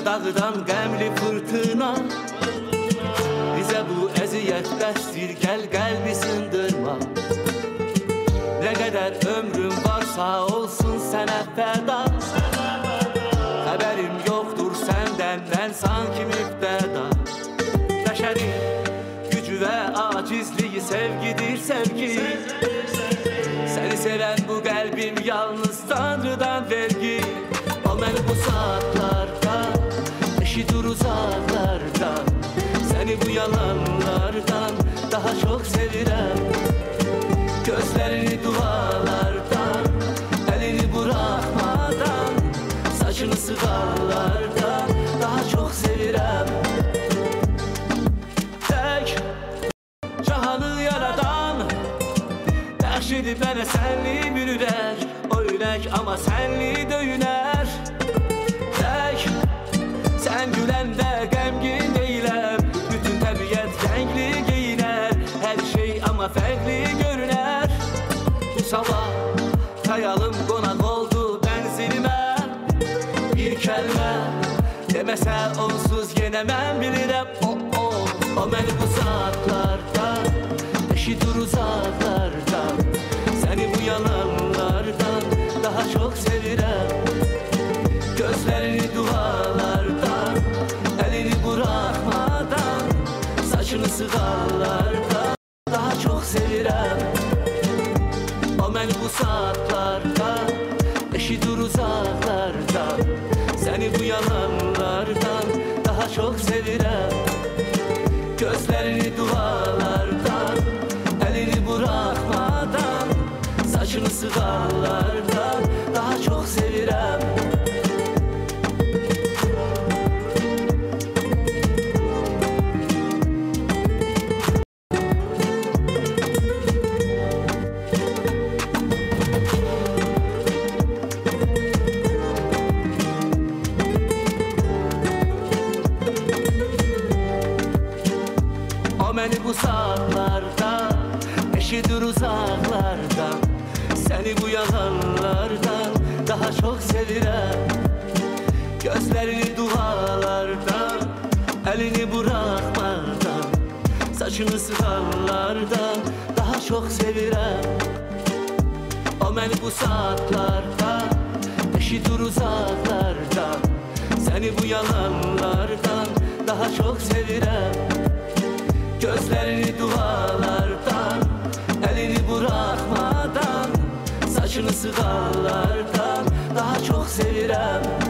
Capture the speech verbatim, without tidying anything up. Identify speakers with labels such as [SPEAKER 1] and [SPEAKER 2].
[SPEAKER 1] dağdan qəmli fırtına. Bizə bu əziyyət bəsdir, gəl qəlbi sındırma. Nə qədər ömrüm varsa olsun sənə fəda. Xəbərim yoxdur səndən, mən sanki mübtəda. Bəşərin gücü və acizliyi sevgidir sevgi. Səni sevən bu qəlbim yalnız Tanrıdan vergi. O məni bu saatlarda eşidir uzaqlardan. Səni bu yalanlardan daha çox sevirəm. Gözlərini dualardan, əlini buraxmadan, saçını sığallardan daha çox sevirəm. Tək cahanı yaradan bəxş edib mənə sənli bir ürək. O ürək amma sənli döyünər. Tək sən güləndə qəmgin deyiləm. Bütün təbiət rəngli geyinər. Hər şey amma fərqli görünər. Sabah xəyalım qonaq oldu bənzinimə. Bir kəlmə deməsə onsuz yenə mən bilirəm. O, o, o məni bu saatlarda eşidir uzaqlardan. Səni bu yalanlardan daha çox sevirəm. Gözlərini dualardan, əlini buraxmadan, saçını sığallardan daha çox sevirəm. O məni bu saatlarda eşidir uzaqlardan. Səni bu yalanlardan daha çox sevirəm. Gözlərini dualardan, əlini buraxmadan, saçını sığallardan daha çox sevirəm. Məni bu saatlarda eşidir uzaqlardan. Səni bu yalanlardan daha çox sevirəm. Gözlərini dualardan, əlini buraxmadan, saçını sığallardan daha çox sevirəm. O məni bu saatlarda eşidir uzaqlardan. Səni bu yalanlardan daha çox sevirəm. Gözlərini dualardan, əlini buraxmadan, saçını sığallardan daha çox sevirəm.